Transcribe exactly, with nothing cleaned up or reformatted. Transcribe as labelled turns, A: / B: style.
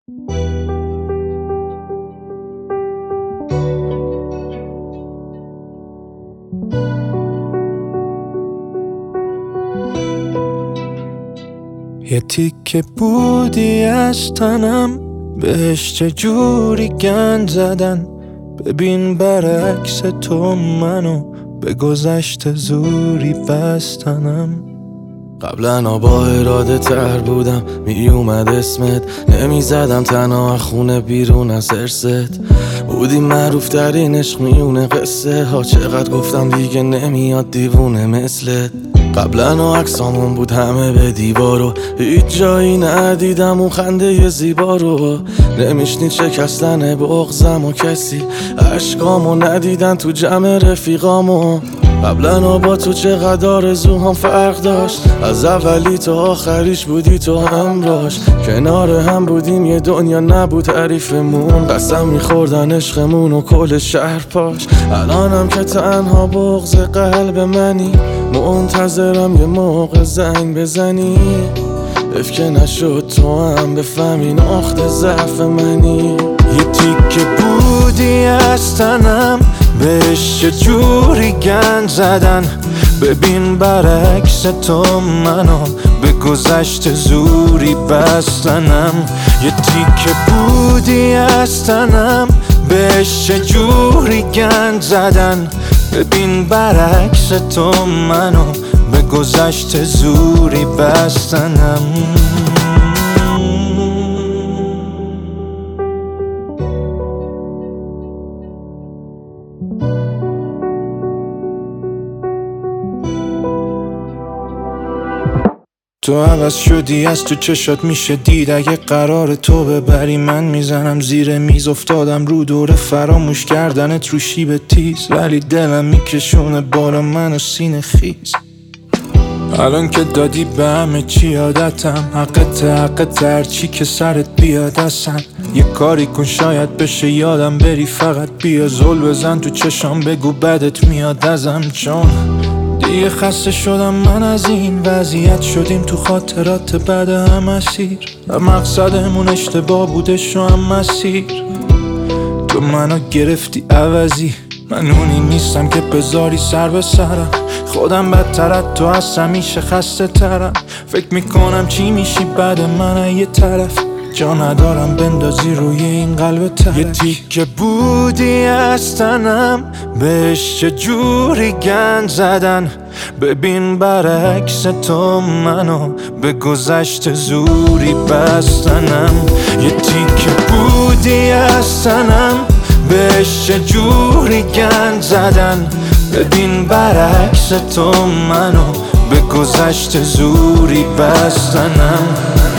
A: یه تیکه بودی از تنم، بهش چجوری گند زدن. ببین برعکس تو منو به گذشته زوری بستنم.
B: قبلا با اراده تر بودم، می اومد اسمت، نمی زدم تنها خونه بیرون از ارست. بودی معروف ترین عشق میونه قصه ها، چقدر گفتم دیگه نمیاد دیوونه مثلت. قبلا عکسامون بود همه به دیوارو، هیچ جایی ندیدم اون خنده زیبا رو. نمیشنید شکستن بغضم و کسی عشقامو ندیدن تو جمع رفیقامو. قبلا با تو چقدر آرزوهام فرق داشت، از اولی تا آخریش بودی تو همراش. کنار هم بودیم یه دنیا نبود تعریفمون، قسم میخوردن عشقمون و کل شهر پاش. الانم که تنها بغض قلب منی، منتظرم یه موقع زنگ بزنی. اف که نشد تو هم بفهمی نقطه ضعف منی.
A: یه تیکه بودی از تنم، بهش چجوری گند زدن. ببین برعکس تو منو به گذشته زوری بستنم. یه تیکه بودی از تنم، بهش چجوری گند زدن. ببین برعکس تو منو به گذشته زوری بستنم. تو عوض شدی، از تو چشات میشه دید. اگه قرار تو ببری من میزنم زیر میز. افتادم رو دور فراموش کردنت رو شیب تیز، ولی دلم میکشونه بالا منو سینه خیز. الان که دادی به همه چی عادتم، حقت حقت هرچی که سرت بیاد اصلا. یه کاری کن شاید بشه یادم بری، فقط بیا زل بزن تو چشام بگو بدت میاد ازم. چون دیگه خسته شدم من از این وضعیت، شدیم تو خاطرات بعد هم اسیر. و مقصدمون اشتباه بودش و هم مسیر. تو منو گرفتی عوضی، من اونی نیستم که بذاری سر به سرم. خودم بدترت تو از همیشه خسته ترم. فکر میکنم چی میشی بعد من یه طرف، جا ندارم بندازی روی این قلب ترک. یه تیکه بودی از تنم، بهش چجوری گند زدن. ببین برعکس تو منو به گذشته زوری بستنم. یه تیکه بودی از تنم، بهش چجوری گند زدن. ببین برعکس تو منو به گذشته زوری بستنم.